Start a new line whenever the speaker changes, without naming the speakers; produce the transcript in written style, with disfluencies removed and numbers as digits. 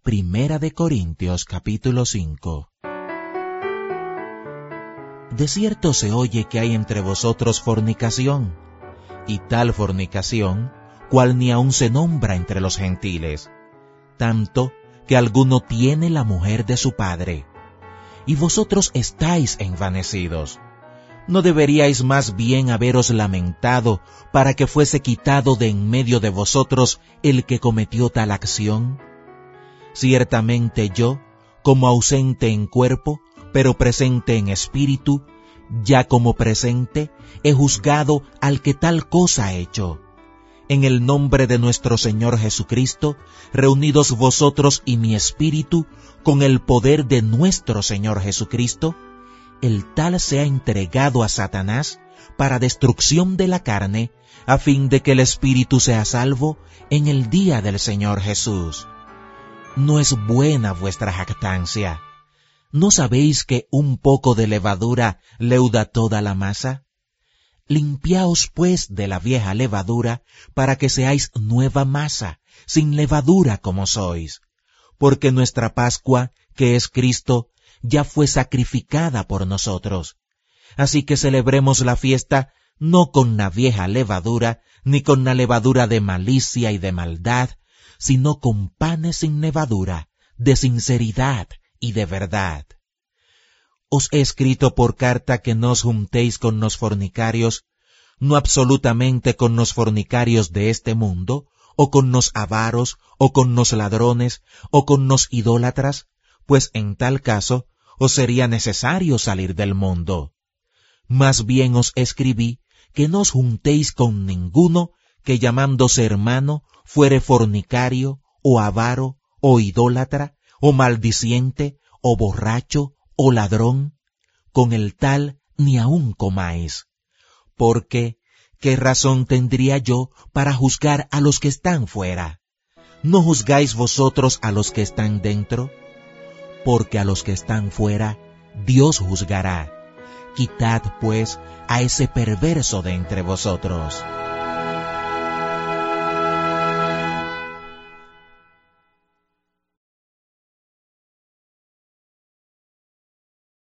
Primera de Corintios capítulo 5. De cierto se oye que hay entre vosotros fornicación, y tal fornicación, cual ni aun se nombra entre los gentiles, tanto que alguno tiene la mujer de su padre. Y vosotros estáis envanecidos. ¿No deberíais más bien haberos lamentado para que fuese quitado de en medio de vosotros el que cometió tal acción? Ciertamente yo, como ausente en cuerpo, pero presente en espíritu, ya como presente, he juzgado al que tal cosa ha hecho. En el nombre de nuestro Señor Jesucristo, reunidos vosotros y mi espíritu, con el poder de nuestro Señor Jesucristo, el tal sea entregado a Satanás para destrucción de la carne, a fin de que el espíritu sea salvo en el día del Señor Jesús. ¿No es buena vuestra jactancia? ¿No sabéis que un poco de levadura leuda toda la masa? Limpiaos pues de la vieja levadura, para que seáis nueva masa, sin levadura como sois. Porque nuestra Pascua, que es Cristo, ya fue sacrificada por nosotros. Así que celebremos la fiesta no con la vieja levadura, ni con la levadura de malicia y de maldad, sino con panes sin levadura, de sinceridad y de verdad. Os he escrito por carta que no os juntéis con los fornicarios, no absolutamente con los fornicarios de este mundo, o con los avaros, o con los ladrones, o con los idólatras, pues en tal caso os sería necesario salir del mundo. Más bien os escribí que no os juntéis con ninguno que llamándose hermano fuere fornicario, o avaro, o idólatra, o maldiciente, o borracho, o ladrón, con el tal ni aun comáis. Porque, ¿qué razón tendría yo para juzgar a los que están fuera? ¿No juzgáis vosotros a los que están dentro? Porque a los que están fuera, Dios juzgará. Quitad, pues, a ese perverso de entre vosotros.